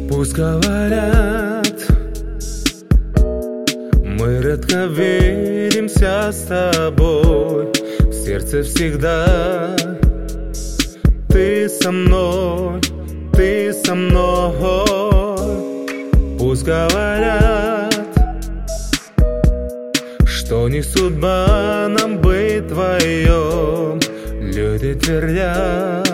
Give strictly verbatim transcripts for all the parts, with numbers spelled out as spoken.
Пусть говорят, мы редко видимся с тобой. В сердце всегда ты со мной, ты со мной. Пусть говорят, что не судьба нам быть вдвоем. Люди твердят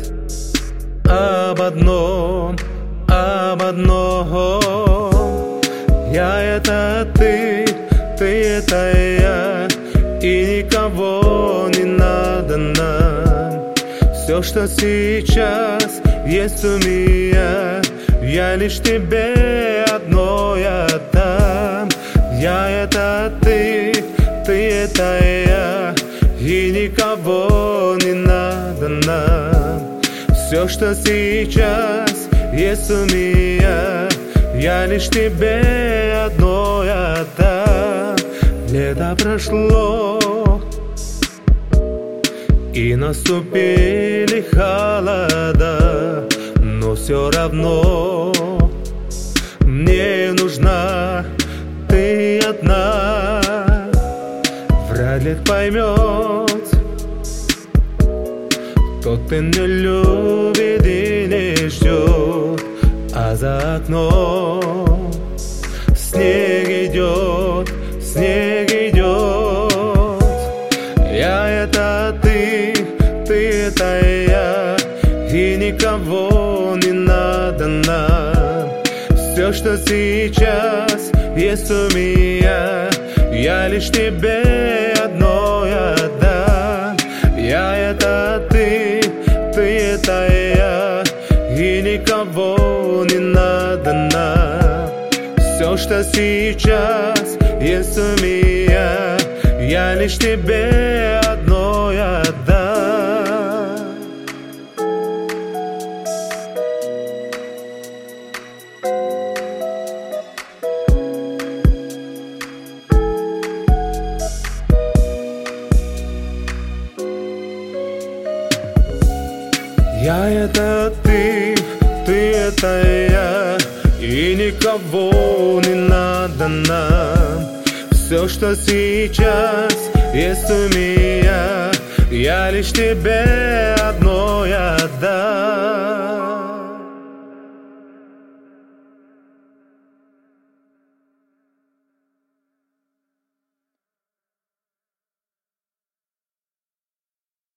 об одном, об одном. Я — это ты, ты — это я, и никого не надо нам. Все, что сейчас есть у меня, я лишь тебе одной отдам. Я — это ты, ты — это я, и никого не надо нам. Все, что сейчас есть у меня, я лишь тебе одной отдам. Лето прошло, и наступили холода, но все равно мне нужна ты одна. Вряд ли поймет, кто ты не любит и не ждет, а за окном снег идет, снег идет. Я — это ты, ты — это я, и никого не надо нам. Все, что сейчас есть у меня, я лишь тебе одной отдам. Я — это ты, ты — это я, и никого не надо нам. Все, что сейчас есть у меня, я лишь тебе одной отдам. Я — это ты, ты — это я, и никого не надо нам. Все, что сейчас есть у меня, я лишь тебе одной отдам.